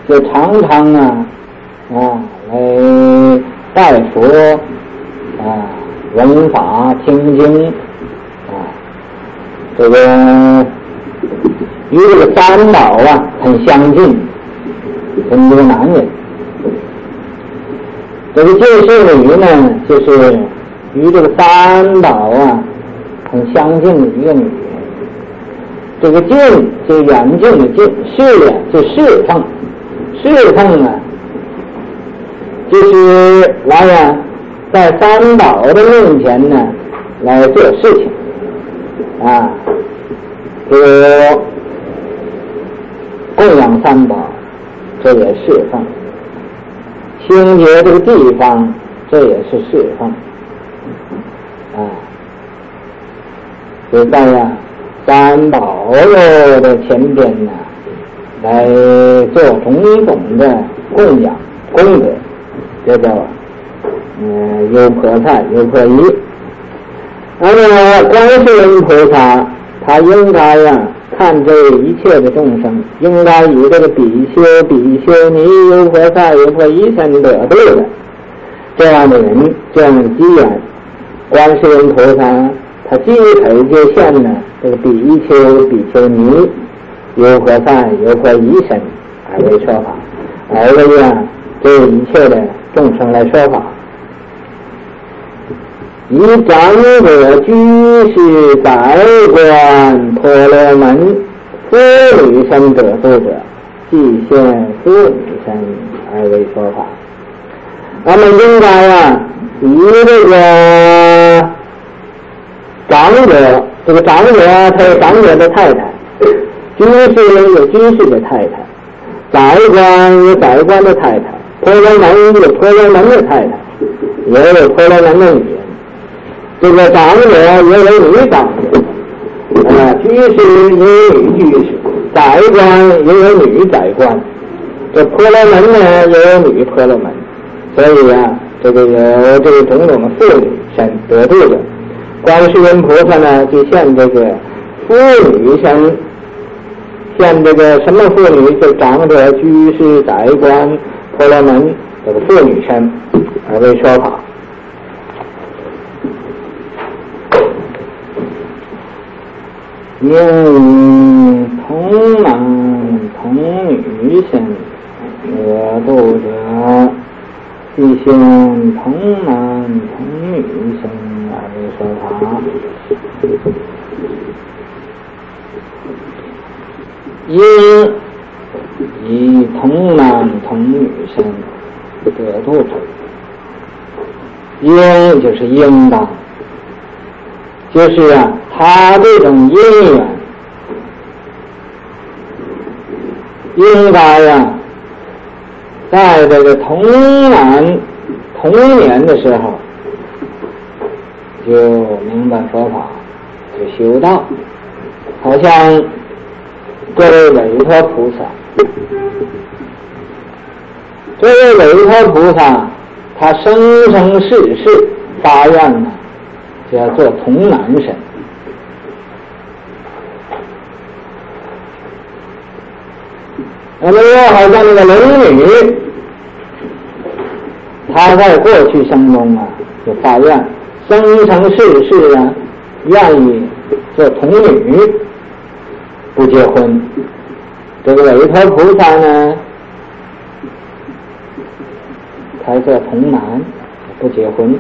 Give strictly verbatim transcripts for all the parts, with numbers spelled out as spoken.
就常常啊啊来拜佛啊闻法听经啊，这个与这个三宝啊很相近，跟这个男人。这个近世的鱼呢，就是与这个三宝啊很相近的一个女人。这个近就远近的近，侍啊就侍奉，侍奉啊就是来呀、啊，在三宝的面前呢来做事情啊，这个供养三宝，这也侍奉；清洁这个地方，这也是侍奉啊。就在呀、啊、三宝的前边呢，来做种种的供养功德，这叫呃优婆塞、优婆夷。那么观世音菩萨，他应该呀、啊、看这一切的众生，应该以这个比丘、比丘尼、优婆塞、优婆夷身得度的这样的人，这样的机缘，观世音菩萨他既可以就现呢这个比丘、比丘尼、优婆塞、优婆夷身而为说法，而为啊这一切的众生来说法。以长者、居士、宰官、婆罗门、妇女身得度者，即现妇女身而为说法。那么应该啊以这个长者，这个长者他有长者的太太，居士有居士的太太，宰官有宰官的太太，婆罗门有婆罗门的太太，也有婆罗门的女人。这个长者也有女长者，啊，居士也有女居士，宰官也有女宰官，这婆罗门呢也有女婆罗门，所以啊，这个有这个种种的妇女身得度的。观世音菩萨呢，就现这个妇女身，现这个什么妇女？就长者、居士、宰官、婆罗门这个妇女身而为说法。应同男同女身得度者，即现同男同女身而为说法。应以同男同女身得度者，应就是应当，就是啊他这种因缘应该呀在这个童男童年的时候就明白佛法，就修道。好像这位韦陀菩萨，这位韦陀菩萨他生生世世发愿呢就要做童男身。那么又好像那个龙女，她在过去生中啊就发愿，生生世世啊愿意做童女，不结婚。这个韦陀菩萨呢，他做童男，不结婚。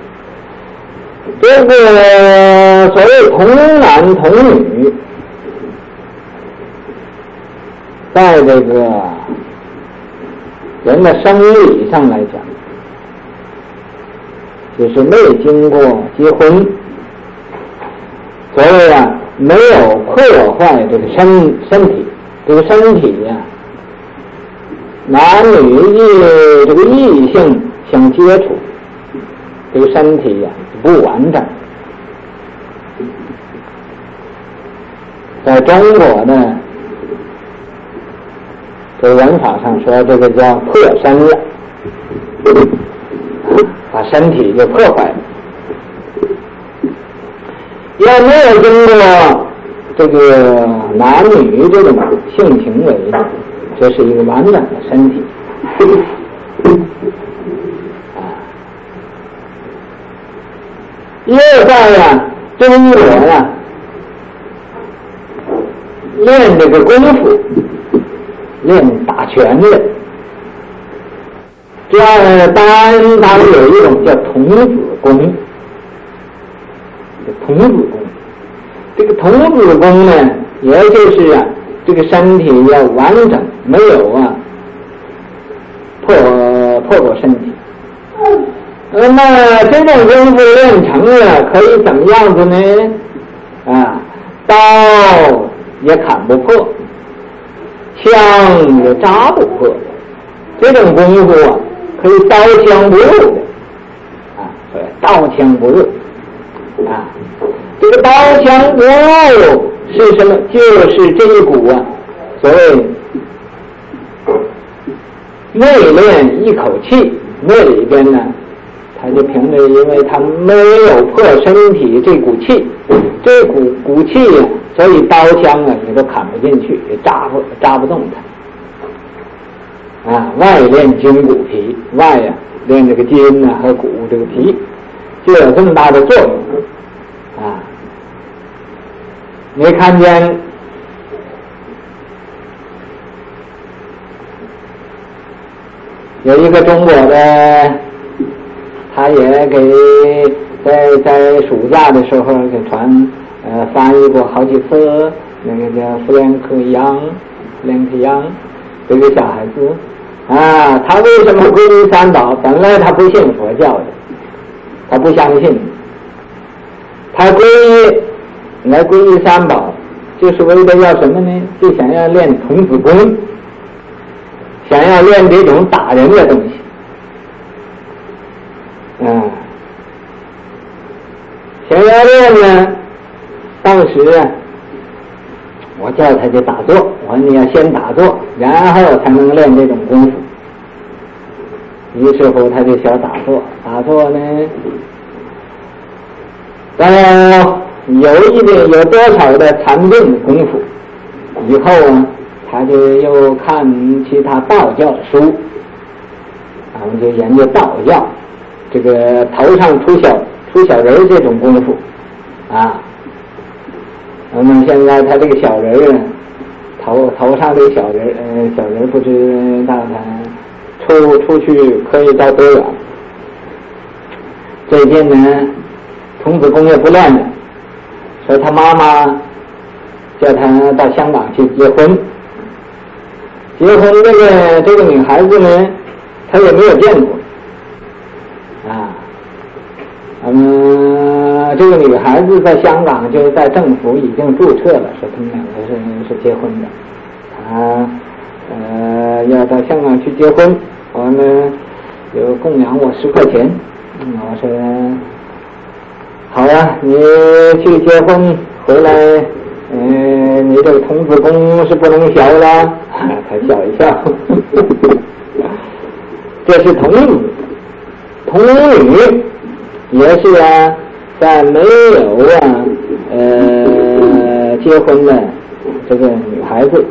这个所谓童男童女，在这个人的生理上来讲，就是没经过结婚，所谓啊没有破坏这个身身体，这个身体呀、啊，男女异这个异性相接触，这个身体呀、啊、不完整。在中国呢，这个文法上说，这个叫破身了，把身体就破坏了。要没有经过这个男女这种性行为， 这是一个完整的身体。啊，又在呀，中国呀，练这个功夫，练打拳的。这样单单有一种叫童子功，童子功。这个童子功呢，也就是啊，这个身体要完整，没有啊破破过身体。那么这种功夫练成了，可以怎么样子呢？啊，刀也砍不破，枪也扎不破。这种功夫啊，可以刀枪不入的，啊，所以刀枪不入，啊，这个刀枪不入是什么？就是这一股啊，所谓内练一口气，那里边呢，他就凭着，因为他没有破身体这股气，这股股气呀、啊，所以刀枪啊，你都砍不进去，也扎不扎不动它。啊，外练筋骨皮，外呀、啊、练这个筋啊和骨这个皮，就有这么大的作用啊！你看见有一个中国的，他也给在在暑假的时候给传呃翻译过好几次，那个叫弗兰克杨，弗兰克杨这个小孩子。啊，他为什么皈依三宝？本来他不信佛教的，他不相信。他皈依来皈依三宝，就是为了要什么呢？就想要练童子功，想要练这种打人的东西。啊，想要练呢，当时啊，我叫他去打坐，我说你要先打坐，然后才能练这种功夫。于是乎他就想打坐，打坐呢，到有一点有多少的禅定的功夫以后呢，他就又看其他道教的书，然后就研究道教，这个头上出小出小人这种功夫啊。那么现在他这个小人啊，头头上这个小人，呃，小人不知道他出出去可以到多远。最近呢，童子功也不练了，所以他妈妈叫他到香港去结婚。结婚这个这个女孩子呢，他也没有见过啊。嗯，这个女孩子在香港就在政府已经注册了，说他们两个是是结婚的。他呃要到香港去结婚，我呢有供养我十块钱，嗯、我说好呀，你去结婚回来，嗯、呃，你这个童子功是不能学了。他笑一笑，这是童子，童女。也是啊，在没有啊呃结婚的这个女孩子，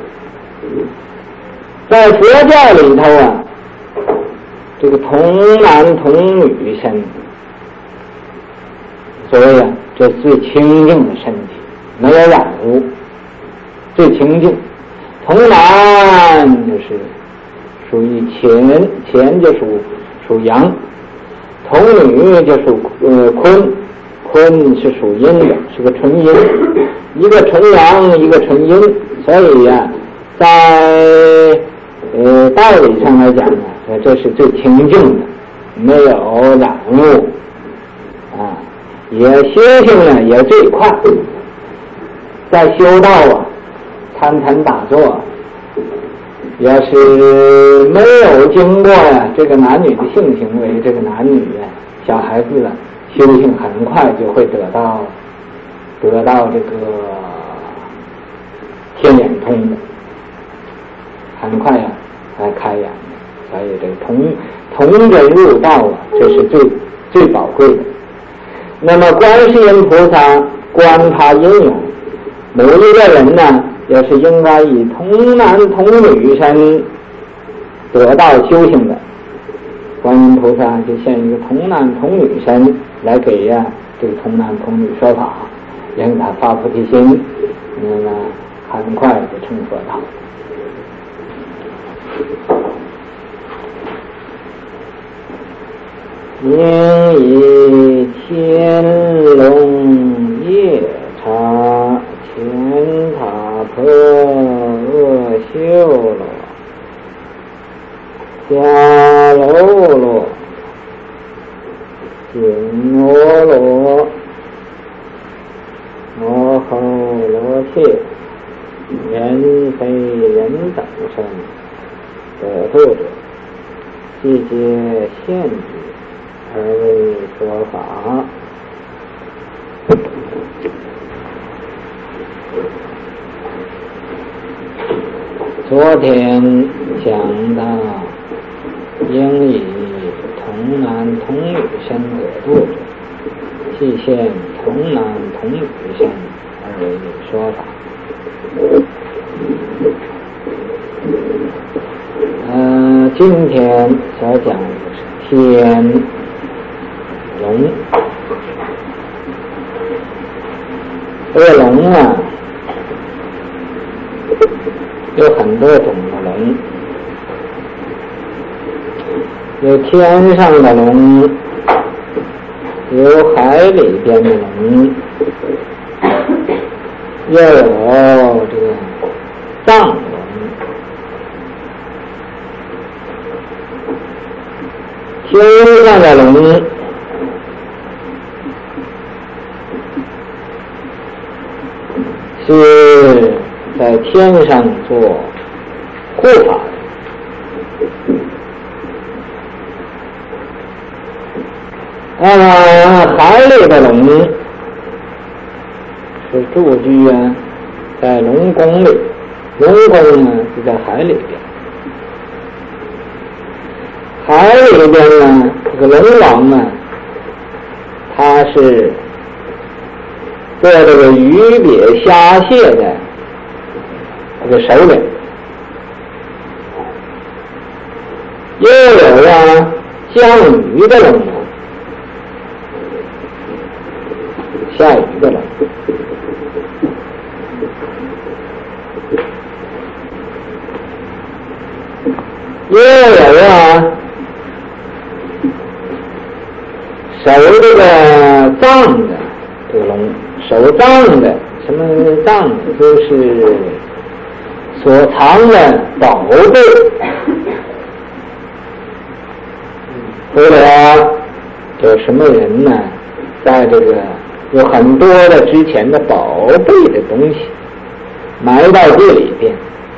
在佛教里头啊，这个童男童女身，所谓啊，这最清净的身体，没有染污，最清净。童男就是属于乾，乾就属属阳。童女就属呃坤，坤是属阴的，是个纯阴，一个纯阳，一个纯阴，所以呀、啊，在呃道理上来讲呢，这是最清净的，没有染污啊，也修行呢也最快，在修道啊，参禅打坐。要是没有经过呀、啊、这个男女的性行为，这个男女啊小孩子啊修行很快就会得到得到这个天眼通的，很快呀、啊、来开眼的。所以这个同同人入道啊，这是最最宝贵的。那么观世音菩萨观他因缘，某一个人呢也是应该以童男童女身得道修行的。观音菩萨就现一个童男童女身来给呀、啊、这个童男童女说法，让他发菩提心，那么很快就成佛道。应以天龙夜叉乾塔婆阿修罗迦楼罗紧罗罗摩诃罗切人非人等身得度者，悉皆现之而为说法。昨天讲到应以童男童女身得度者，悉现童男童女身而为说法。呃，今天所讲的是天龙。这个龙啊，有很多种的龙，有天上的龙，有海里边的龙，又有这个藏龙。天上的龙是在天上做护法的，那么海里的龙是住居啊在龙宫里，龙宫呢是在海里边，海里边呢这个龙王呢，他是做这个鱼鳖虾蟹的这个首领，又有啊降雨的龙，下雨的龙，又有啊守这个藏的这个龙，守藏的什么藏就是所藏的宝贝，或者有什么人呢，在这个有很多的之前的宝贝的东西埋到这里边，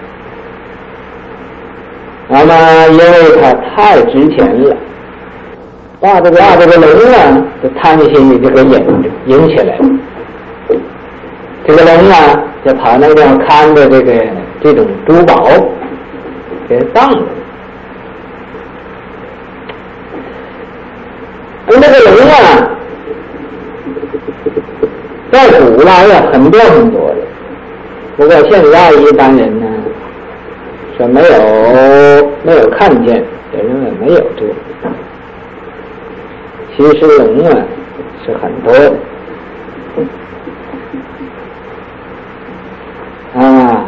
那么因为它太值钱了，把这个把这个龙呢的贪心就给引引起来了，这个龙啊就跑那个地方看着这个这种珠宝给当了。而那个龙啊在古来啊很多很多的，不过现在一般人呢说没有没有看见，也认为没有这个，其实龙啊是很多的啊。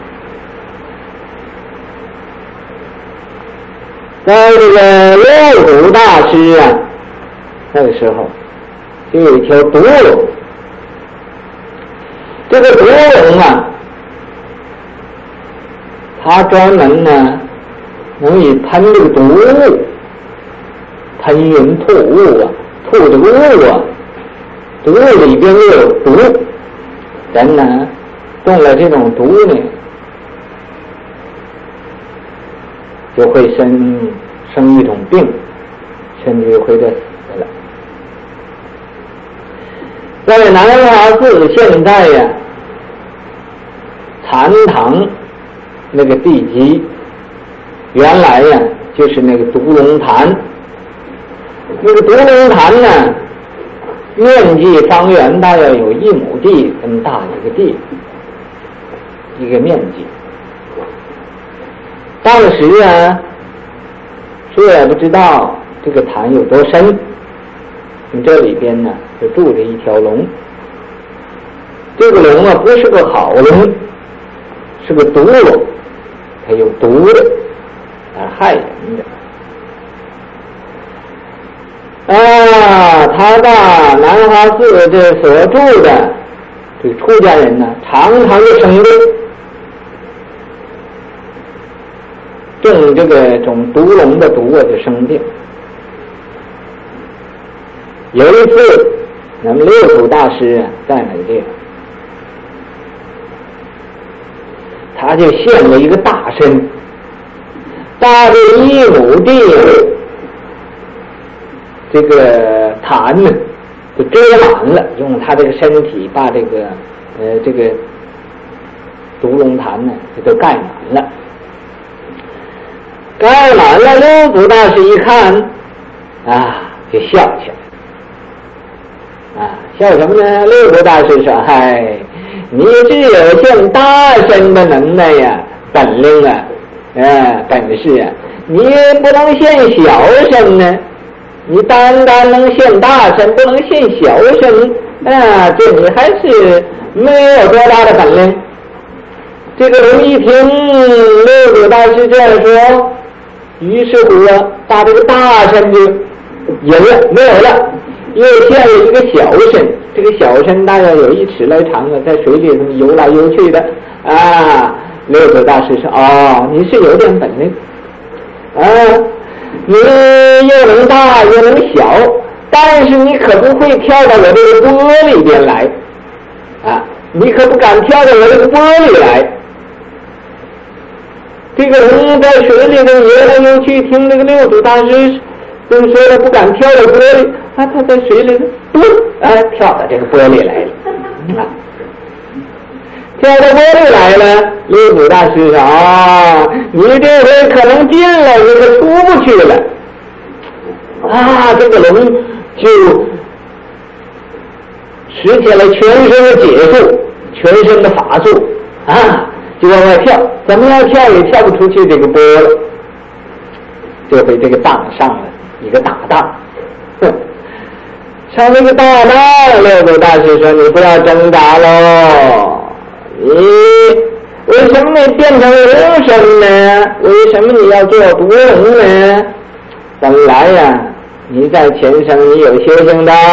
在这个六祖大师啊那个时候就有一条毒龙，这个毒龙啊它专门呢能以喷这个毒物，喷云吐雾啊，吐这个雾啊，毒里边又有毒，人呢中了这种毒呢就会生生一种病，甚至会得死了。在南华寺现在呀禅堂那个地基原来呀就是那个独龙潭，那个独龙潭呢面积方圆大约有一亩地这么大一个地， 一个面积。当时啊，谁也不知道这个潭有多深，这里边呢就住着一条龙。这个龙啊不是个好龙，是个毒龙，它有毒的，啊害人的。啊，他到南华寺这所住的这个出家人呢，常常就生病，中这个种毒龙的毒啊，就生病。有一次，咱们六祖大师啊在那个地方，他就现了一个大身，大的一亩地，这个坛呢就遮满了，用他这个身体把这个呃这个独龙坛呢就都盖满了。盖满了，六祖大师一看啊就笑起来，啊笑什么呢？六祖大师说：“嗨，你只有现大身的能耐呀，本领啊，呃本事啊，你不能现小身呢。你单单能现大身，不能现小身啊，这你还是没有多大的本领。”这个人一听六祖大师这样说，于是乎啊，把这个大身就隐了，没有了，又现了一个小身。这个小身大概有一尺来长啊，在水里头游来游去的啊。六祖大师说：“哦，你是有点本领啊，你又能大又能小，但是你可不会跳到我这个钵里边来啊，你可不敢跳到我这个钵里来。”这个人在水里头游来游去，听这个六祖大师就说他不敢跳到钵里啊，他在水里头咚啊跳到这个钵里来了啊，跳到钵里来了。六祖大师说：“啊，你这回可能进了，你可出不去了。”啊，这个龙就使起来全身的解数，全身的法术啊，就往外跳，怎么样跳也跳不出去这个钵了。这回这个当上了一个大当，上那个大当，六祖大师说：“你不要挣扎喽，你为什么你变成龙身呢？为什么你要做毒龙呢？本来呀，你在前生你有修行的，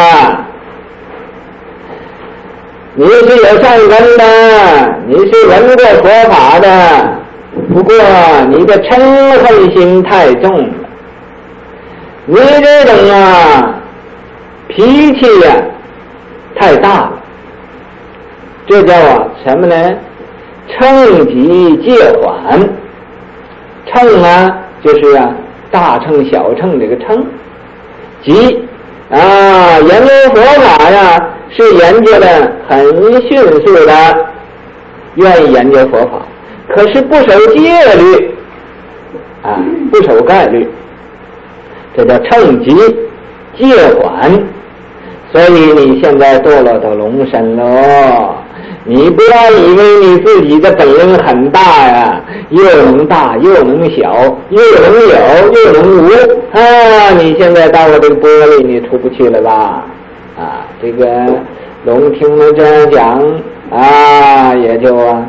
你是有善根的，你是闻过佛法的，不过你的嗔恨心太重了，你这种啊脾气呀、啊、太大了，这叫啊什么呢？乘急戒缓。乘啊就是啊大乘小乘这个乘，急啊研究佛法呀是研究的很迅速的，愿意研究佛法，可是不守戒律啊，不守概律，这叫乘急戒缓。所以你现在堕落到龙身喽，你不要以为你自己的本领很大呀，又能大又能小，又能有又能无啊！你现在到我这个玻璃，你出不去了吧？啊，这个龙听了这样讲啊，也就啊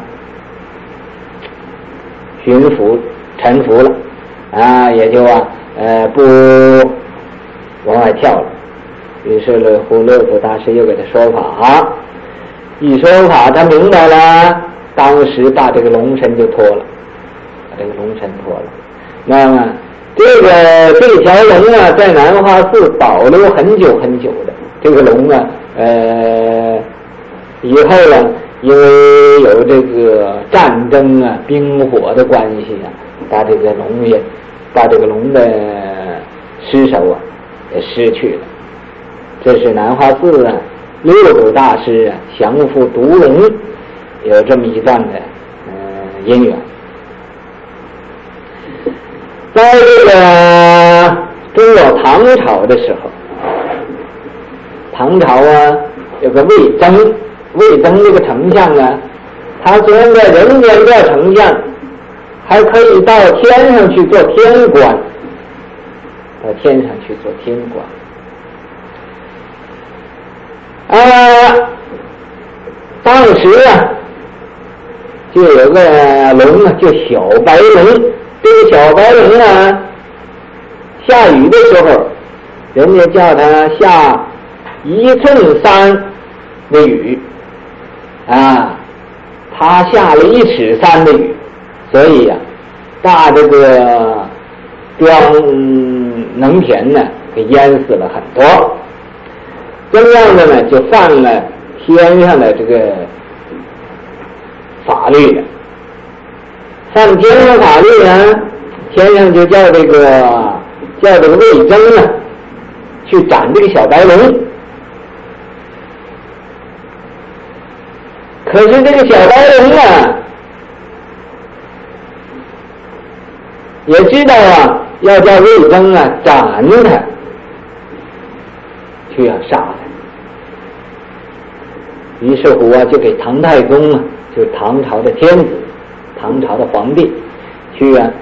驯服臣服了啊，也就啊呃不往外跳了。于是呢，胡六祖大师又给他说法，一说法他明白了，当时把这个龙身就脱了，把这个龙身脱了。那么这个这条龙啊，在南华寺保留很久很久的。这个龙啊，呃，以后呢，因为有这个战争啊、兵火的关系啊，把这个龙也，把这个龙的尸首啊也失去了。这是南华寺啊六祖大师啊降服毒龙有这么一段的呃因缘。在这个中国唐朝的时候，唐朝啊有个魏征，魏征这个丞相啊， 他虽然在人间做丞相，还可以到天上去做天官，到天上去做天官。啊，当时啊，就有个龙啊，叫小白龙。这个小白龙啊，下雨的时候，人家叫它下一寸三的雨，啊，它下了一尺三的雨，所以呀、啊，大这个庄农田呢，给淹死了很多。这样的呢，就犯了天上的这个法律了。犯天上法律呢，天上就叫这个叫这个魏征啊，去斩这个小白龙。可是这个小白龙啊，也知道啊，要叫魏征啊斩他，去要杀他。于是乎啊，就给唐太宗啊，就是唐朝的天子，唐朝的皇帝，去啊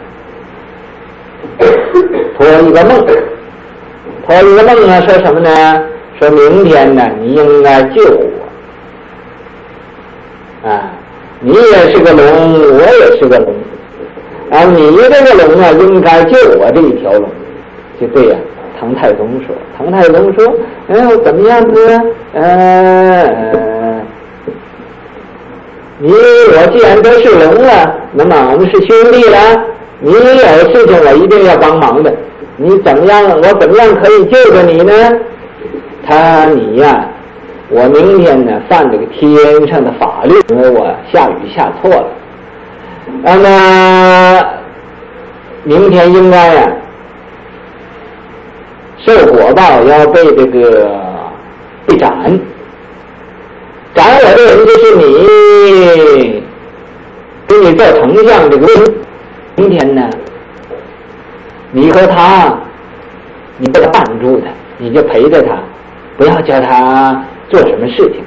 托一个梦，托一个梦啊，说什么呢？说明天呢，你应该救我啊！你也是个龙，我也是个龙，啊，你这个龙啊，应该救我这一条龙。就对呀、啊，唐太宗说，唐太宗说，哎，怎么样子？呃，你我既然都是龙了，那么我们是兄弟了，你有事情我一定要帮忙的。你怎么样？我怎么样可以救着你呢？他你呀、啊，我明天呢犯这个天上的法律，因为我下雨下错了，那么明天应该呀、啊、受果报，要被这个被斩。斩我的人就是你，给你做丞相这个人。明天呢，你和他，你不要帮助他，你就陪着他，不要叫他做什么事情，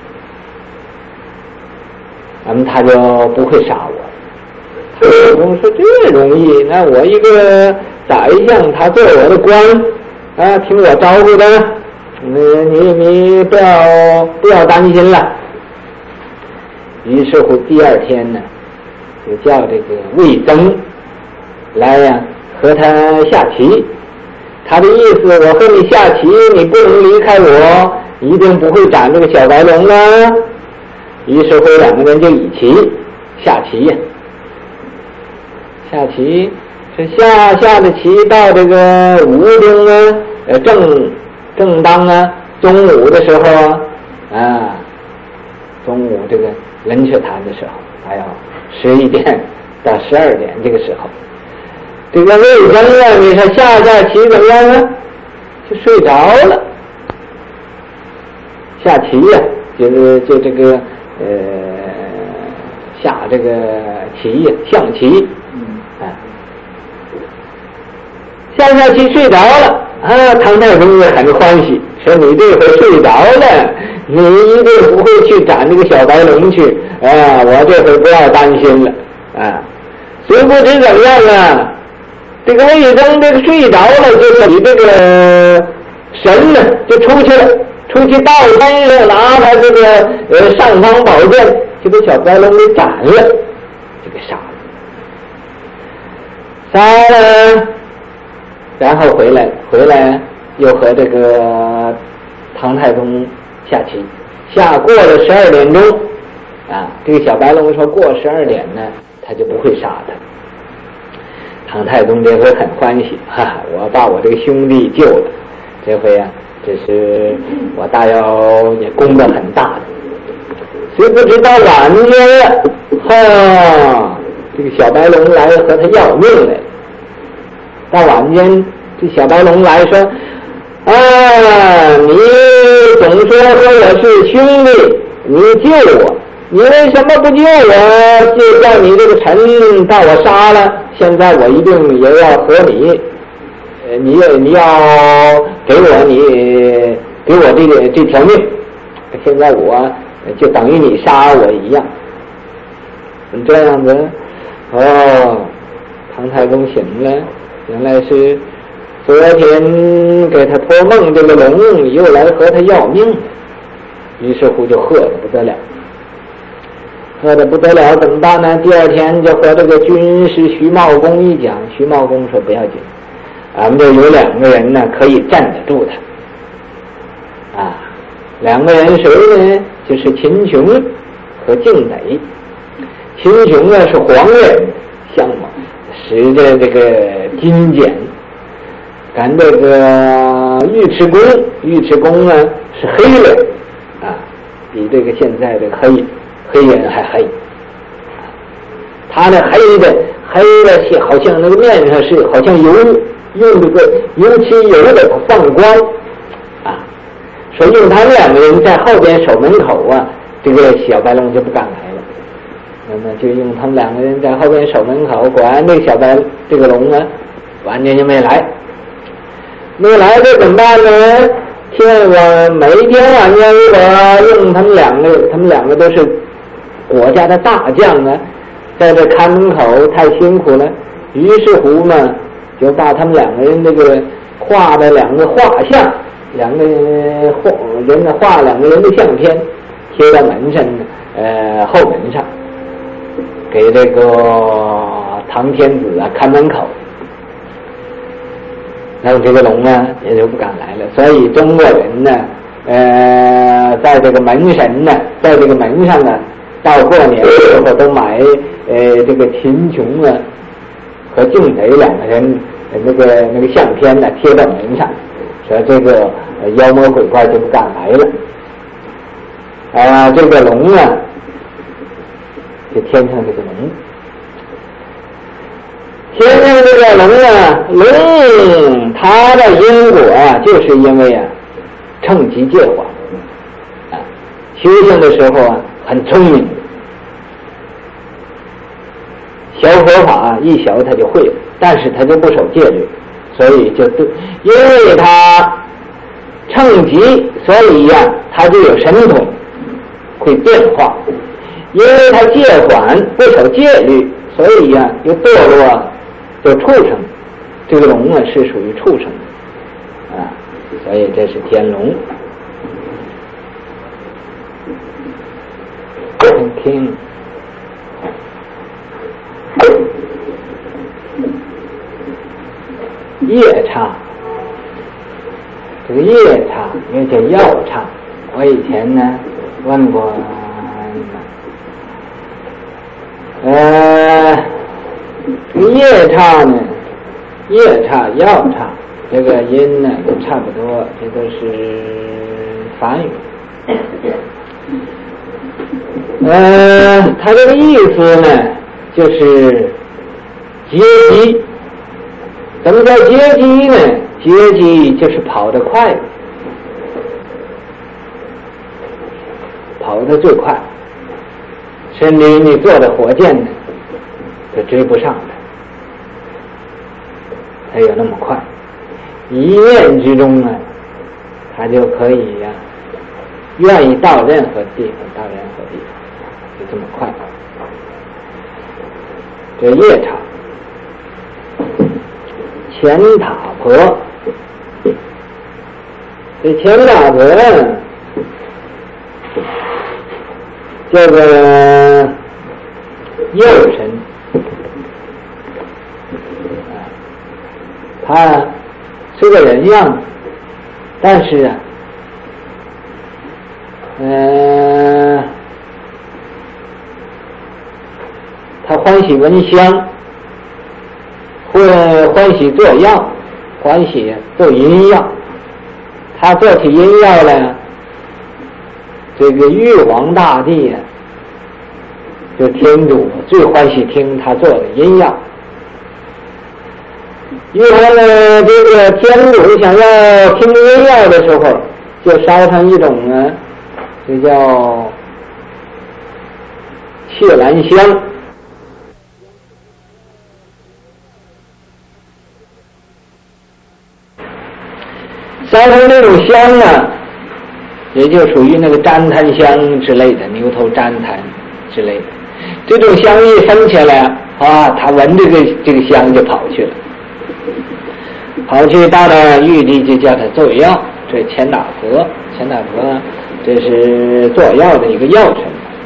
那么他就不会杀我。他说这容易，那我一个宰相，他做我的官啊，听我招呼的，你你你不要不要担心了。于是乎第二天呢，就叫这个魏征来呀、啊、和他下棋。他的意思，我和你下棋，你不能离开我，一定不会斩这个小白龙啊。于是乎两个人就以棋下棋呀、啊，下棋这下下的棋到这个午中啊，呃正正当啊中午的时候啊，啊中午这个冷却谈的时候，还有十一点到十二点这个时候，这个魏征啊，你说下下棋怎么样呢？就睡着了。下棋呀、啊，就是就这个呃下这个棋呀、啊，象棋，啊，下下棋睡着了啊。唐太宗也很欢喜，说你这回睡着了，你一定不会去斩这个小白龙去啊，我这回不要担心了啊。谁不知怎么样啊？这个魏征这个睡着了，就是你这个神呢就出去了，出去到山上拿他这个呃尚方宝剑，就把小白龙给斩了，就给杀了，杀了，然后回来回来又和这个唐太宗下棋，下过了十二点钟啊，这个小白龙说过十二点呢，他就不会杀他。唐太宗这回很欢喜，哈哈，我把我这个兄弟救了，这回啊，这是我大妖也功德很大的。谁不知道晚间了，哈，这个小白龙来和他要命来了。到晚间，这小白龙来说，啊，你总说和我是兄弟，你救我，你为什么不救我？就叫你这个臣把我杀了，现在我一定也要和你，呃，你你要给我你给我这个这条命，现在我就等于你杀我一样。 这样子，哦，唐太公醒了，原来是昨天给他托梦这个龙又来和他要命了，于是乎就喝得不得了，喝得不得了，怎么办呢？第二天就和这个军师徐茂公一讲，徐茂公说不要紧，俺们这有两个人呢可以站得住他，啊，两个人谁呢？就是秦琼和敬德。秦琼呢是黄人，相貌使着这个金简，赶这个尉迟恭，尉迟恭呢是黑人啊，比这个现在这个黑黑人还黑，他那黑的黑的好像那个面上是好像油用这个油漆油的它放光啊，说用他们两个人在后边守门口啊，这个小白龙就不敢来了。那么就用他们两个人在后边守门口，果然这个小白这个龙呢，晚年就没来，没来这怎么办呢？天晚每一天晚间如果用他们两个，他们两个都是国家的大将呢，在这看门口太辛苦了，于是乎呢，就把他们两个人这个画的两个画像，两个画人的画两个人的相片贴在门上，呃后门上。给这个唐天子啊看门口，然后这个龙呢也就不敢来了。所以中国人呢，呃，在这个门神呢，在这个门上呢，到过年的时候都买呃这个秦琼啊和敬德两个人那个那个相片呢贴到门上，说这个妖魔鬼怪就不敢来了。啊、呃，这个龙呢。就天上这个龙，天上这个龙啊，龙它的因果啊，就是因为啊，趁机借还啊，修行的时候啊，很聪明，小佛法一小他就会了，但是他就不守戒律，所以就对，因为他趁机，所以呀、啊，他就有神通，会变化。因为他戒管不守戒律，所以呀、啊，又堕落就畜生。这个龙啊是属于畜生的啊，所以这是天龙。听，夜叉，这个夜叉又叫药叉。我以前呢问过。呃，这个夜叉呢，夜叉、药叉，这个音呢也差不多，这都是梵语。呃，它这个意思呢，就是阶级。什么叫阶级呢？阶级就是跑得快，跑得最快。甚至于你坐的火箭呢，就追不上的，它有那么快，一念之中呢，它就可以呀、啊，愿意到任何地方，到任何地方，就这么快。这夜叉，钱塔婆，这钱塔婆呢，这个右神，他是个人样，但是啊，呃，他欢喜闻香，会欢喜做药，欢喜做阴药，他做起阴药来。这个玉皇大帝啊，就天主最欢喜听他做的阴药。玉皇呢，这个天主想要听阴药的时候，就烧成一种呢，这叫血兰香。烧成这种香呢。也就属于那个旃檀香之类的，牛头旃檀之类的， 这种香一升起来啊，他闻这个这个香就跑去了，跑去到了玉帝就叫他做药。这钱打佛，钱打佛这是做药的一个药神。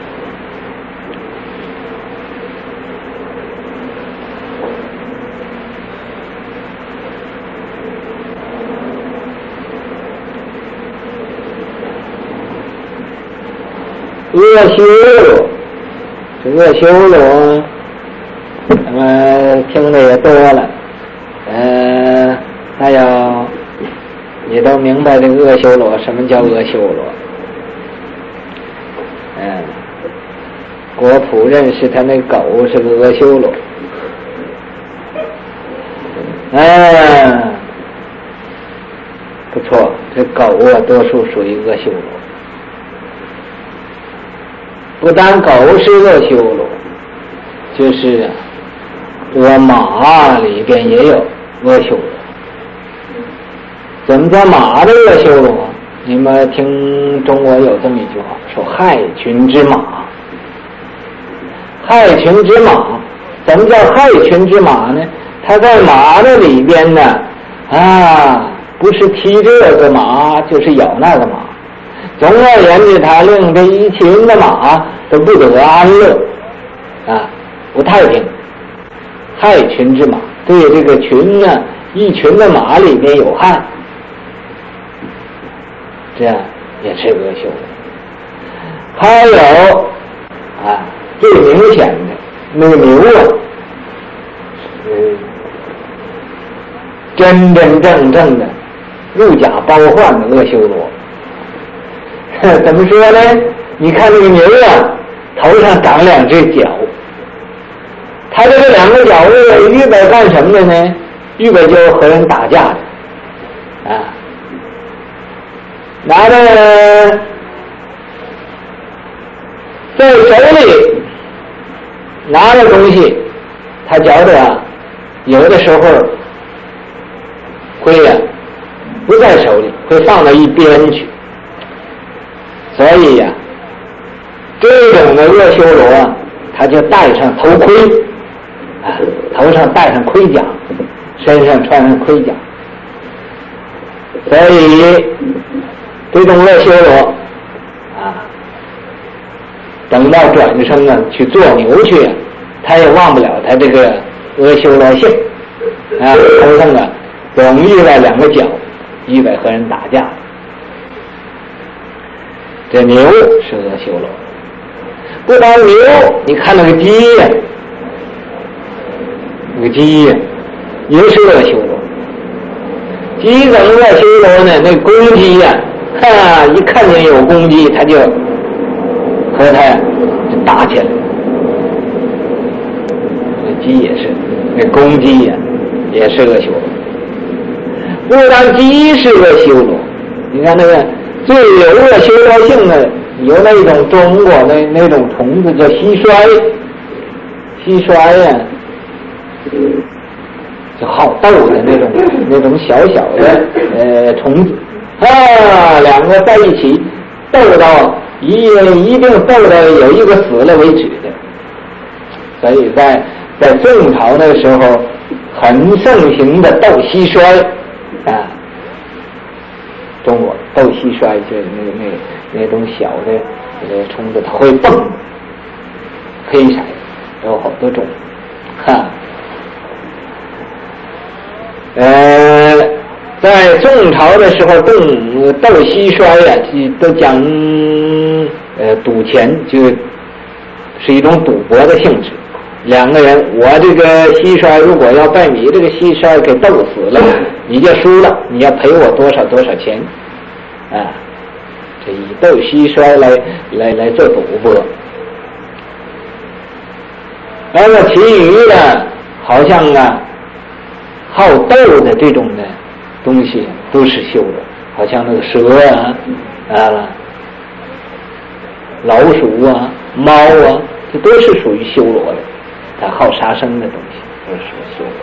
阿修罗，这阿修罗，咱们听的也多了，呃，大家也都明白这阿修罗什么叫阿修罗。嗯，国普认识他那狗是个阿修罗。嗯，不错，这狗啊，多数属于阿修罗。不但狗是阿修罗，就是我马里边也有阿修罗。怎么叫马的阿修罗？你们听中国有这么一句话，说害群之马。害群之马，怎么叫害群之马呢？它在马的里边呢，啊，不是踢这个马，就是咬那个马。总而言之，他令这一群的马都不得安乐，啊，不太平。害群之马，对这个群呢，一群的马里面有害，这样也是阿修罗。还有啊，最明显的那个牛啊，是真真正正的入假包换的阿修罗。怎么说呢？你看这个牛啊，头上长两只角，它这个两个角预备干什么的呢？预备就和人打架的啊，拿着在手里拿着东西，他觉得啊，有的时候会啊不在手里，会放到一边去。所以呀、啊，这种的阿修罗啊，他就戴上头盔，啊，头上戴上盔甲，身上穿上盔甲。所以这种阿修罗啊，等到转生啊去做牛去，他也忘不了他这个阿修罗性啊，头上啊总遇到两个角，遇到和人打架。这牛是阿修罗，不但牛，你看那个鸡呀、啊，那个鸡呀、啊，也是阿修罗。鸡怎么阿修罗呢？那公鸡呀、啊，哈，一看见有公鸡，他就和它就打起来。那鸡也是，那公鸡呀、啊，也是阿修罗。不但鸡是阿修罗，你看那个。最有阿修罗性的有那种中国那那种虫子叫蟋蟀，蟋蟀呀、啊，就好斗的那种那种小小的呃虫子啊，两个在一起斗到一一定斗到有一个死了为止的。所以在在宋朝那个时候很盛行的斗蟋蟀啊。中国斗蟋蟀就是那那那种小的呃虫子，它会蹦，黑色有好多种，哈。呃，在宋朝的时候，斗斗蟋蟀呀、啊，都讲呃赌钱，就是是一种赌博的性质。两个人，我这个蟋蟀如果要被你这个蟋蟀给斗死了，你就输了，你要赔我多少多少钱，啊，这以斗蟋蟀来来来做赌博。那么其余的，好像啊，好斗的这种的东西都是修的，好像那个蛇啊、啊老鼠啊、猫啊，这都是属于修罗的。它好杀生的东西都是修罗。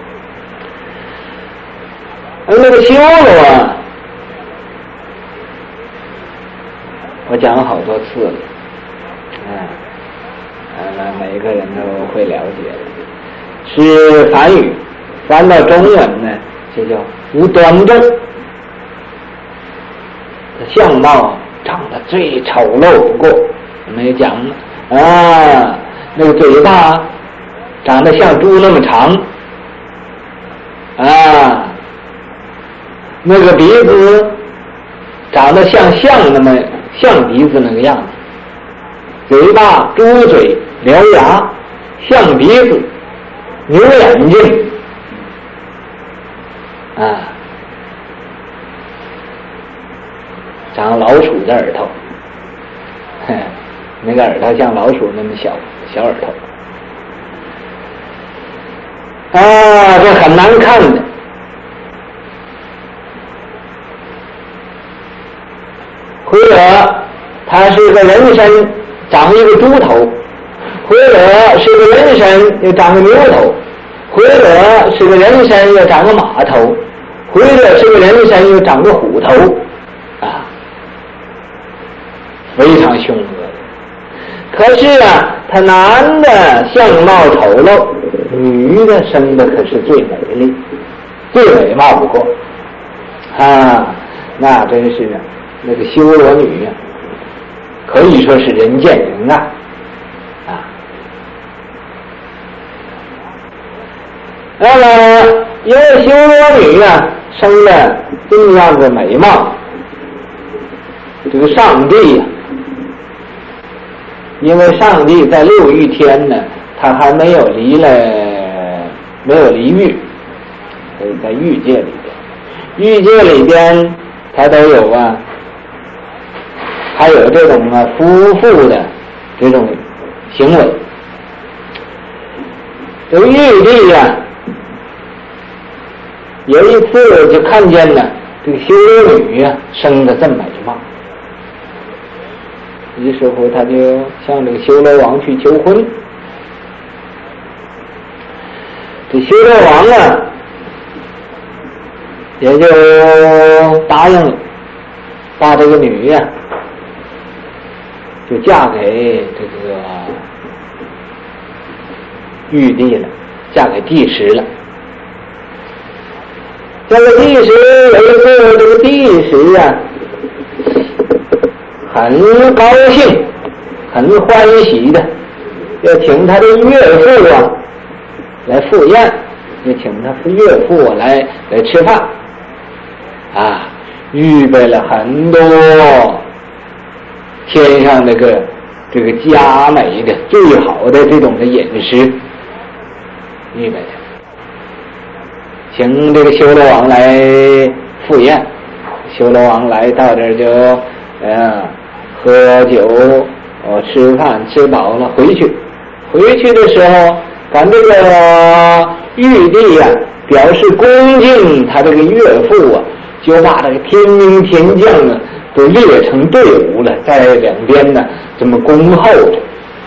而那个修罗啊，我讲了好多次了，嗯嗯， 那每个人都会了解的，是梵语，翻到中文呢，这叫无端正。相貌长得最丑陋不过，我们也讲了啊，那个嘴巴长得像猪那么长啊，那个鼻子长得像象那么像鼻子那个样子，嘴巴猪嘴獠牙，象鼻子牛眼睛啊，长老鼠的耳朵，那个耳朵像老鼠那么小小耳朵啊，这很难看的。或者他是个人身长一个猪头，或者是个人身又长个牛头，或者是个人身又长个马头，或者是个人身又长个虎头啊，非常凶恶。可是啊，他男的相貌丑陋，女的生的可是最美丽，最美貌不过啊，那真是啊，那个修罗女啊，可以说是人见人爱啊。那么因为修罗女啊生了这样的美貌，这个上帝啊，因为上帝在六欲天呢，他还没有离了，没有离欲，所以在欲界里边，欲界里边他都有啊，还有这种啊夫妇的这种行为。这个玉帝呀，有一次就看见了这个修罗女呀生得这么美貌，于是乎他就向这个修罗王去求婚。这修罗王啊也就答应了，把这个女呀就嫁给这个玉帝了，嫁给帝释了。嫁给帝释，有一次这个帝释啊很高兴很欢喜的要请他的岳父啊来赴宴，就请他岳父啊来来吃饭啊，预备了很多天上那个这个佳美的最好的这种的饮食预备的，请这个修罗王来赴宴。修罗王来到这儿就呃喝酒哦吃饭吃饱了回去，回去的时候咱这个玉帝啊表示恭敬他这个岳父啊，就把这个天兵天将啊都列成队伍了，在两边呢这么恭候着，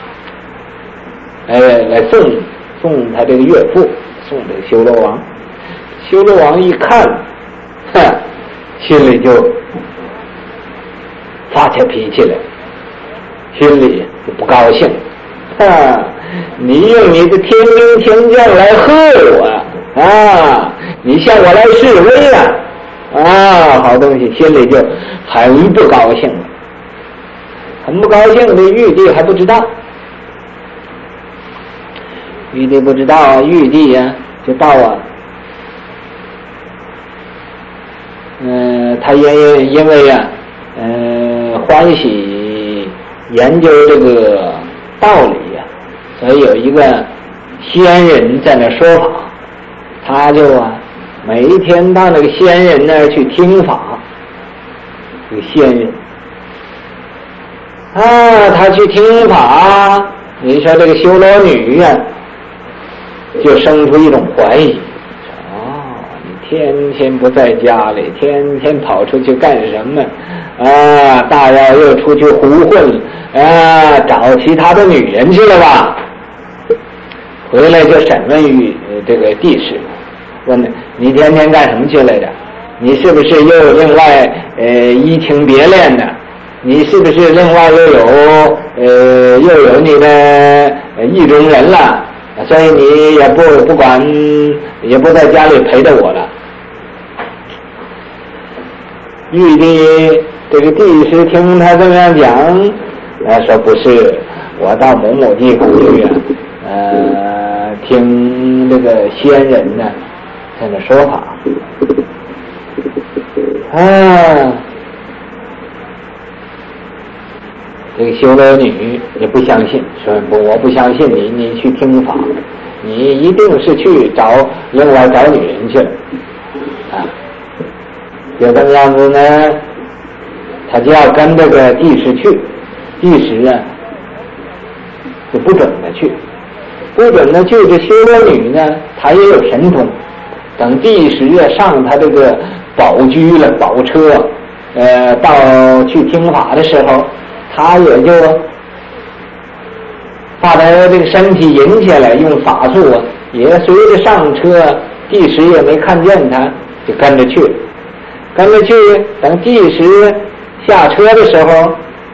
哎来送送他这个岳父，送这个修罗王。修罗王一看，哼，心里就发起脾气来，心里就不高兴。啊，你用你的天兵天将来喝我啊，你向我来示威啊！啊，好东西，心里就很不高兴了，很不高兴。这玉帝还不知道，玉帝不知道，玉帝呀、啊、就到啊，嗯、呃，他因因为呀、啊，嗯、呃，欢喜研究这个道理呀、啊，所以有一个仙人在那说法，他就啊。每一天到那个仙人那儿去听法，这个仙人啊，他去听法，你说这个修罗女呀、啊，就生出一种怀疑，哦，你天天不在家里，天天跑出去干什么啊？大要又出去胡混啊，找其他的女人去了吧？回来就审问于这个帝释。问你，你天天干什么去来着？你是不是又另外呃移情别恋呢？你是不是另外又有呃又有你的呃意中人了，所以你也不不管，也不在家里陪着我了。玉帝这个帝师听他这么样讲，呃，说不是，我到某某地方去啊，呃，听这个仙人呢在那说法，啊，这个修罗女也不相信，说不，我不相信你，你去听法，你一定是去找另外找女人去了，啊。就这么样子呢，他就要跟这个帝师去，帝师啊就不准他去，不准他去。这修罗女呢，她也有神通，等帝师啊上他这个宝驹了、宝车，呃，到去听法的时候，他也就把他这个身体引起来，用法术啊，也随着上车，帝师也没看见他，就跟着去。跟着去，等帝师下车的时候，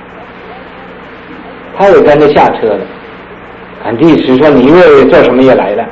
他也跟着下车了。看帝师说：“你又做什么也来了？”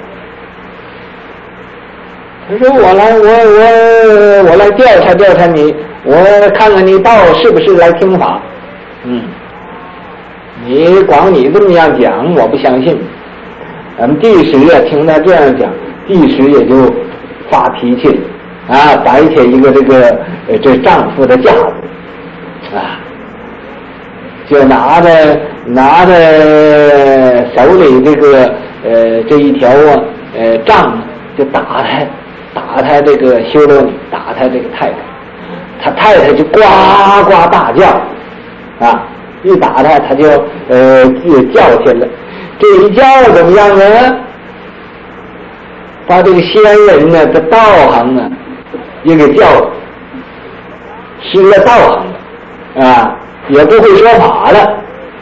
他说：“我来，我我我来调查调查你，我看看你到是不是来听法。嗯，你光你这么样讲，我不相信。”咱们帝师啊，听他这样讲，帝师也就发脾气了。啊，摆起一个这个呃这丈夫的架子，啊，就拿着拿着手里这个呃这一条啊呃杖，就打他打他这个修罗女，打他这个太太，他太太就呱呱大叫，啊，一打他他就呃就叫起来，这一叫怎么样呢？把这个仙人呢的道行啊也给叫失了道行了啊，也不会说法了，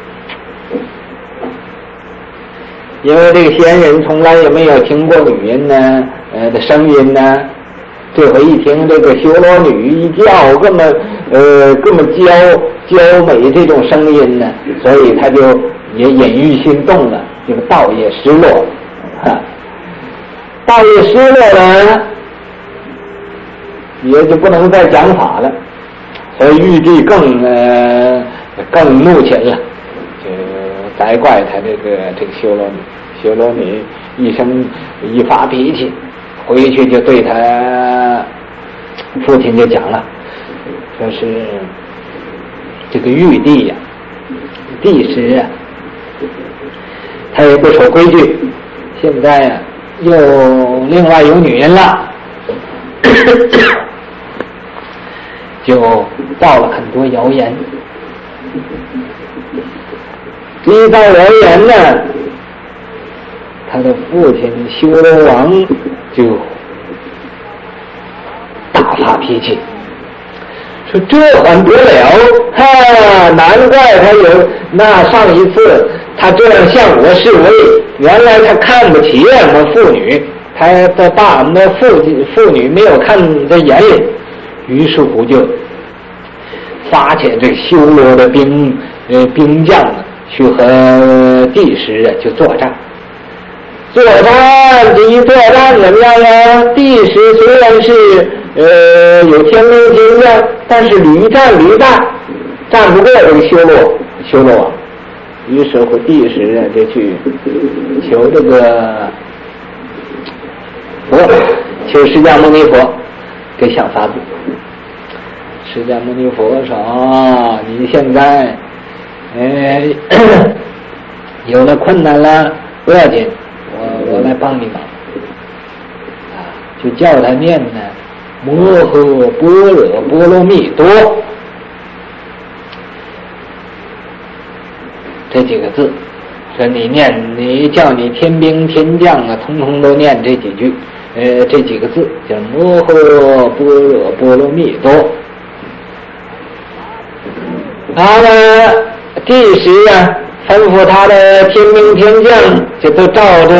因为这个仙人从来也没有听过女人呢呃的声音呢，这回一听这个修罗女一叫这么呃这么娇娇美这种声音呢，所以他就也隐喻心动了，这个道也失落啊，道也失落了。也就不能再讲法了，所以玉帝更呃更怒情了，就责怪他这个这个修罗女。修罗女一生一发脾气，回去就对他父亲就讲了，说是这个玉帝呀、啊，帝师啊，他也不守规矩，现在呀、啊、又另外有女人了。就造了很多谣言，这一造谣言呢，他的父亲修罗王就大发脾气，说这还得了？哈，难怪他有那上一次他这样向我示威，原来他看不起我们妇女，他的把我们的妇妇女没有看在眼里。于是乎就发起这个修罗的兵呃兵将啊，去和帝师啊就作战。作战这一作战怎么样呢？帝师虽然是呃有天兵天将，但是屡战屡败，战不过这个修罗修罗王。于是乎帝师啊就去求这个佛，求释迦牟尼佛给想法子。释迦牟尼佛说：“哦，你现在，呃，有了困难了，不要紧，我我来帮你忙。啊，就叫他念呢，摩诃般若波罗蜜多这几个字。说你念，你叫你天兵天将啊，通通都念这几句，呃，这几个字叫摩诃般若波罗蜜多。”然后呢，帝师啊吩咐他的天兵天将就都照着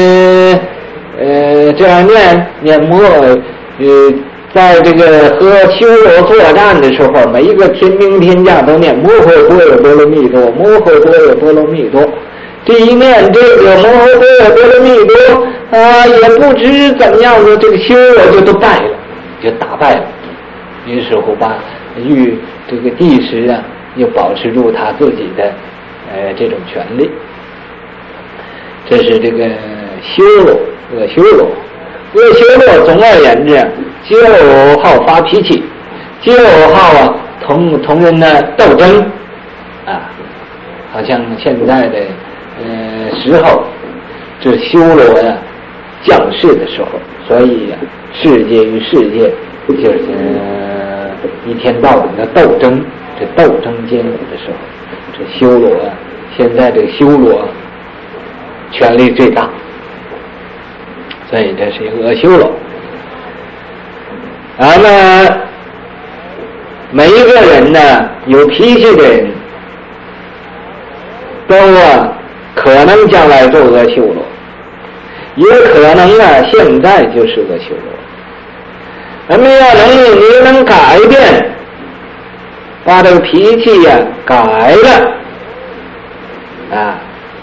呃这样念念摩呃在这个和修罗作战的时候，每一个天兵天将都念摩诃般若波罗蜜多，摩诃般若波罗蜜多， 这一念这个摩诃般波罗蜜多啊，也不知怎么样子，这个修罗就都败了，就打败了。于是乎把玉这个帝释啊，又保持住他自己的呃这种权利。这是这个修罗，恶修罗，恶修罗。总而言之，就好发脾气，就好啊同同人呢斗争啊，好像现在的呃时候，这修罗呀降世的时候，所以呀、啊、世界与世界就是一天到晚的斗争，这斗争艰苦的时候，这修罗啊，现在这个修罗权力最大，所以这是一个恶修罗。然后呢，每一个人呢，有脾气的人，都啊可能将来做恶修罗，也可能啊现在就是恶修罗。那么要能你能改变，把这个脾气呀、啊、改了啊，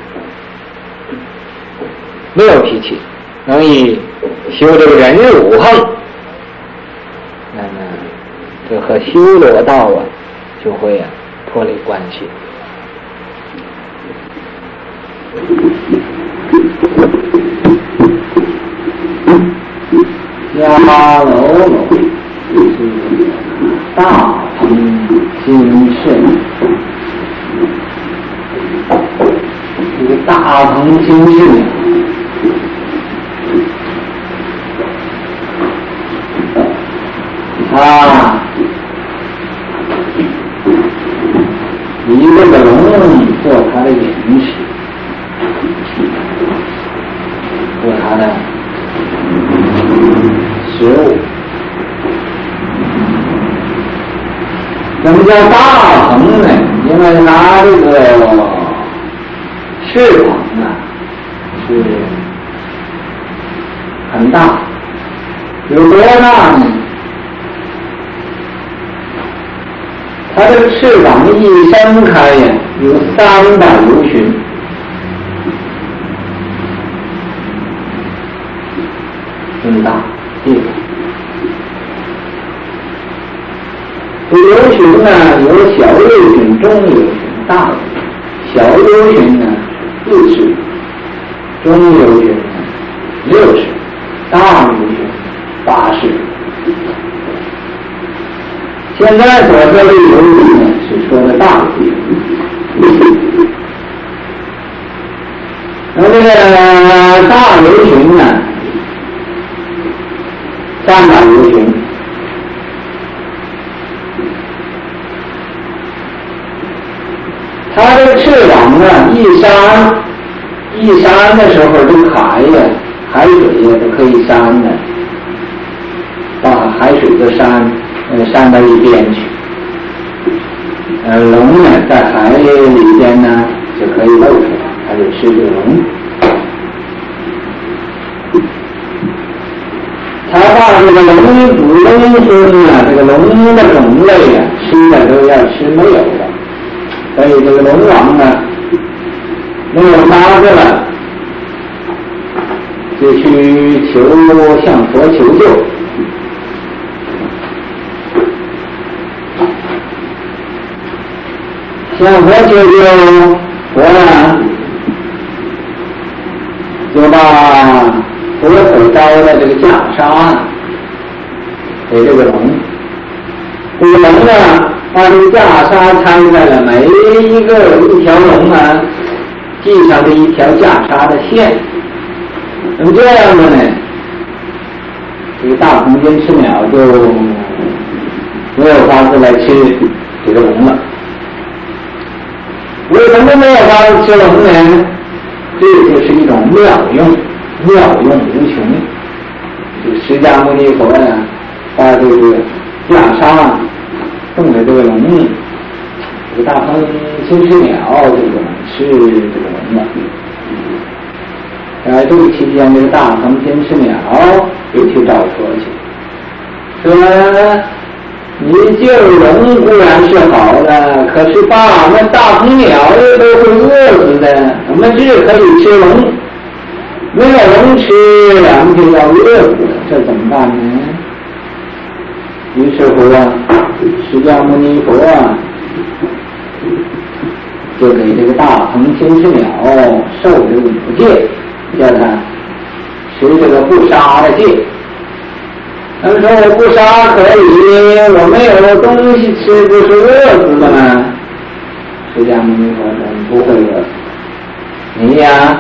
没有脾气，容易修这个忍辱横，那么这和修罗道啊就会啊脱离关系。迦楼楼是大鹏心胜，这个大鹏心胜啊，以这个龙做他的饮食，做他的食物。什么叫大鹏呢？因为它这个翅膀啊是很大，有多大呢？它这个翅膀一伸开呀，有三百由旬，这么大地方。这由旬呢，有小由旬、中由旬、大由旬。小由旬呢四十，中由旬呢六十，大由旬八十。现在所说的由旬呢，是说的大由旬。那这个大由旬呢，三百由旬。它这个翅膀呢，一扇一扇的时候，这个海呀、海水呀都可以扇的，把海水都扇呃扇到一边去。呃，龙呢在海里边呢就可以露出来，它就吃这个龙。它把这个龙捕龙孙啊，这个龙的种类啊，吃的都要吃没有的。所以这个龙王呢，没有杀子了，就去求向佛求救。向佛求救，佛呢就把佛所招的这个袈裟给这个龙。这个龙呢，把这个袈裟拆在了每一个一条龙啊系上的一条袈裟的线。那么这样的呢，这个大鹏坚持鸟就没有法子来吃这个龙了。为什么没有法子吃龙呢？这就是一种妙用，妙用无穷。这个释迦牟尼佛呢，把这个袈裟送给这个龙，这个大鹏坚持鸟就不能吃这个龙了。在这个期间，这个大鹏坚持鸟又去找佛去，说你救龙固然是好的，可是把我们大鹏鸟也都会饿死的，我们只可以吃龙，没有龙吃，我们就要饿死了，这怎么办呢？于是乎啊，释迦牟尼佛啊，就给这个大鹏金翅鸟受这个五戒，叫他持这个不杀的戒。他们说我不杀可以，我没有东西吃，不是饿死的吗？释迦牟尼佛说你不会饿死，你呀，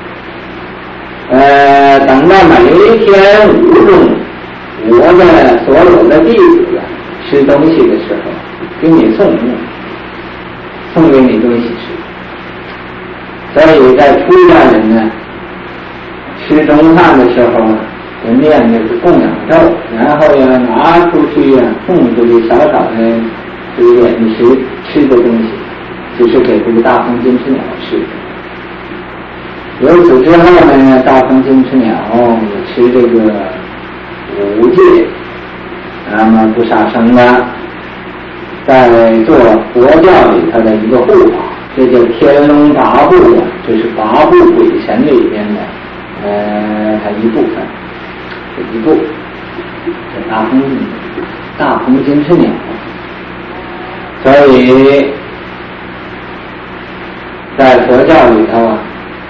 呃，等到每一天午中，我的所有的弟子吃东西的时候，给你送物，送给你东西吃。所以在出家人呢，吃中饭的时候就念那个供养咒，然后呀拿出去呀送出去少少的这个饮食吃的东西，就是给这个大鹏金翅鸟吃。由此之后呢，大鹏金翅鸟也吃这个五戒，那么不杀生了，在做佛教里头的一个护法，这叫天龙八部啊，这是八部鬼神里边的呃它一部分。一部这大鹏大鹏金翅鸟，所以在佛教里头啊，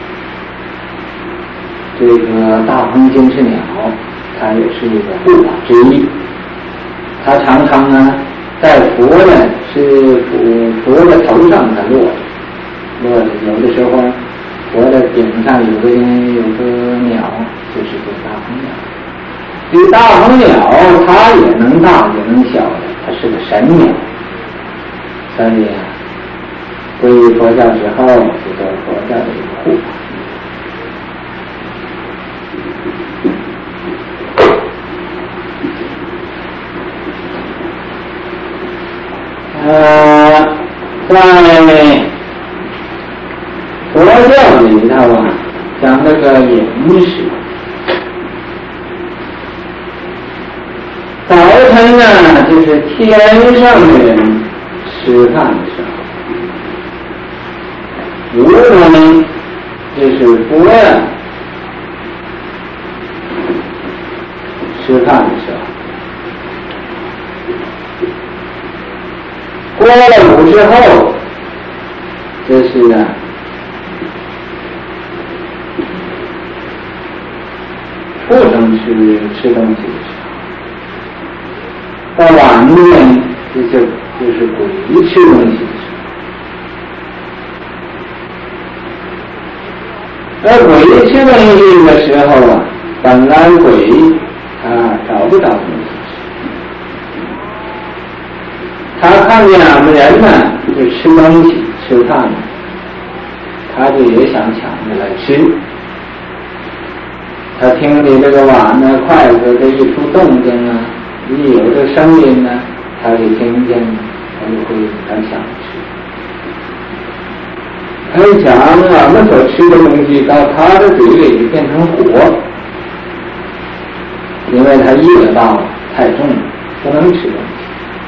这个大鹏金翅鸟它也是一个护法之一。它常常呢在佛呢是佛佛的头上它落落的，有的时候佛的顶上有个有个鸟，就是这个大鹏鸟。这个大鹏鸟它也能大也能小的，它是个神鸟，所以啊，皈依佛教之后就做佛教的一个护法。呃，在佛教里头啊，讲这个饮食。早晨呢，就是天上的人吃饭的时候；午后呢，就是佛呀吃饭的时候。过了午之后，这是呢畜生吃吃东西的时候。到晚年就就就是鬼吃东西的时候，而鬼吃东西的时候啊，本来鬼啊找不着东西吃，他看见俺们人呢就吃东西吃饭呢，他就也想抢着来吃。他听你这个碗呢筷子这一出动静啊，一有这声音呢，他就听见，他就会他想吃。他一想，俺们所吃的东西到他的嘴里就变成火，因为他业道太重了，不能吃东西。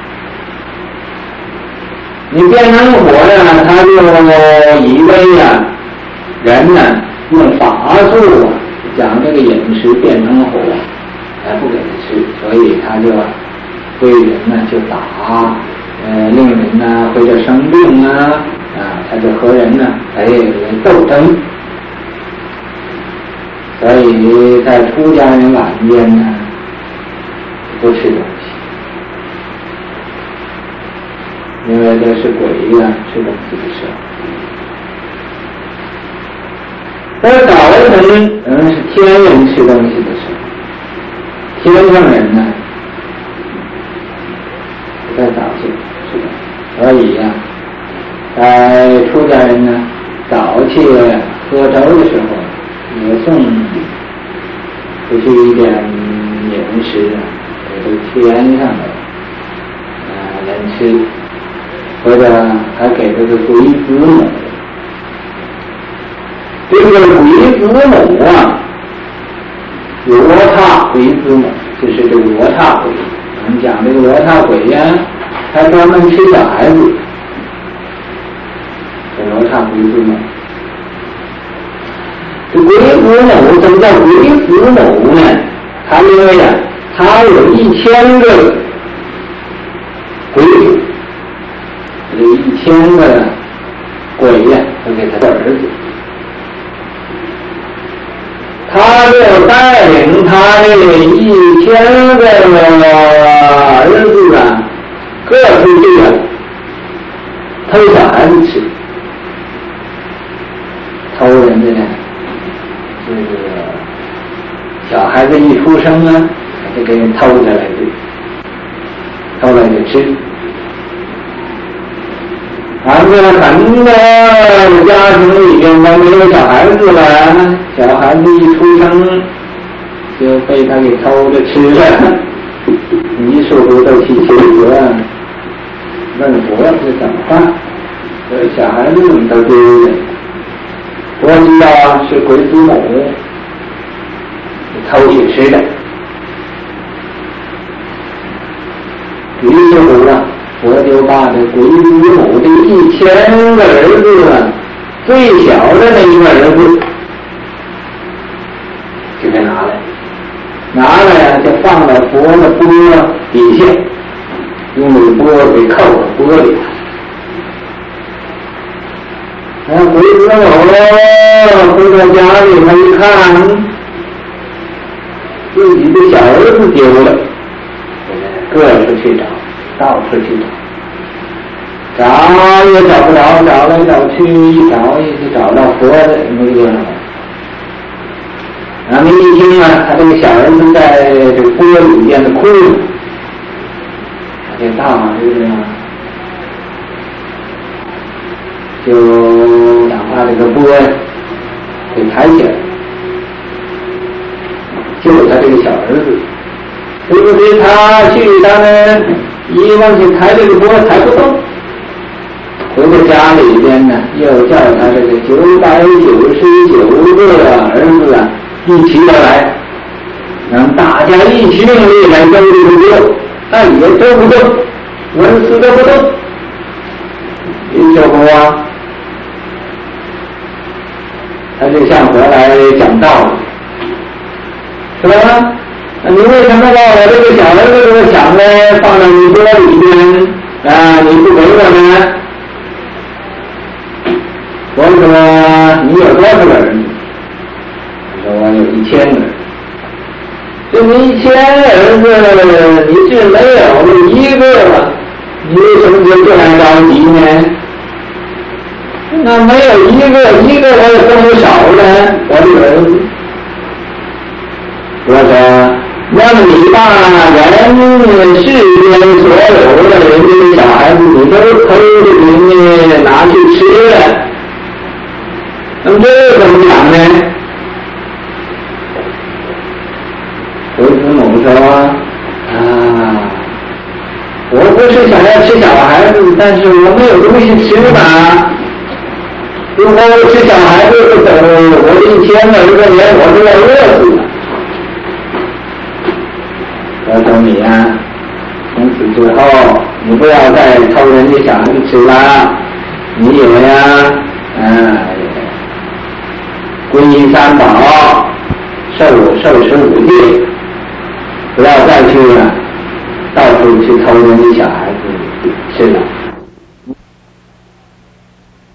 你变成火呀，他就以为呀，人呢用法术啊，将这个饮食变成火。还不给他吃，所以他就对人呢就打，呃，令人呢或者生病啊，啊，他就和人呢哎斗争。所以在出家人晚间呢，不吃东西，因为这是鬼呀、啊、吃东西的时候。在早晨，嗯，是天人吃东西的时候。天上人呢，在早起是的，所以呀、啊，在出家人呢早起喝粥的时候，也送出去一点饮食给这天上的呃人吃，或者还给这个鬼子母。这个鬼子母啊。罗刹鬼子母就是这个罗刹鬼， 我们讲这个罗刹鬼呀，他专门吃小孩子，这罗刹鬼子母。这鬼子母怎么叫鬼子母呢？他因为呀，他有一千个鬼子，这一千个鬼呀，都给他的儿子。他就带领他这一千个儿子啊，各出去啊，偷小孩子吃，偷人家呢，这个小孩子一出生啊，就给人偷下来的，偷来就吃。然后很多家庭里边都没有小孩子了，小孩子一出生就被他给偷着吃了。于是乎都去求佛，问佛是怎么办？这小孩子怎么都丢了？佛知道是鬼子母偷去吃的。于是乎啊，佛就把这鬼子母的一千个儿子啊，最小的那一个儿子就给拿来，拿来呀、啊、就放到佛的钵底下，用这个钵给扣到钵里。哎，鬼子母回到家里头一看，自己的小儿子丢了，各处去找。到处去找，找也找不着，找来找去，一找也就找到佛的那个地方。然后一听啊，他这个小儿子在这个锅里边的哭呢，他就大这个就想把这个锅给抬起来，救他这个小儿子。对不对？他去他们一往去抬这个锅抬不动，回到家里边呢，又叫他这个九百九十九个儿子啊一起要来，让大家一起用力来争这个锅，那也争不动，纹丝都不动。于是乎啊，他就向佛来讲道理，是吧？你为什么把我这个小儿子给我抢来放到你锅里边啊？你不给我呢？我说你有多少个儿子？他说我有一千个。这你一千个儿子，你是没有一个了，你为什么就这样着急呢？那没有一个，一个我也不能少呢，我的儿子。我说。那么你把人世间所有的人家的小孩子，你都偷着人家拿去吃了，那么这怎么讲呢？鬼子母说啊，我不是想要吃小孩子，但是我没有东西吃嘛。如果我吃小孩子，等我这一千个一个年，我都要饿死了。我说你呀、啊，从此之后，你不要再偷人家小孩子吃了，你也呀，嗯、呃，皈依三宝，受受持五戒，不要再去了，到处去偷人家小孩子吃了。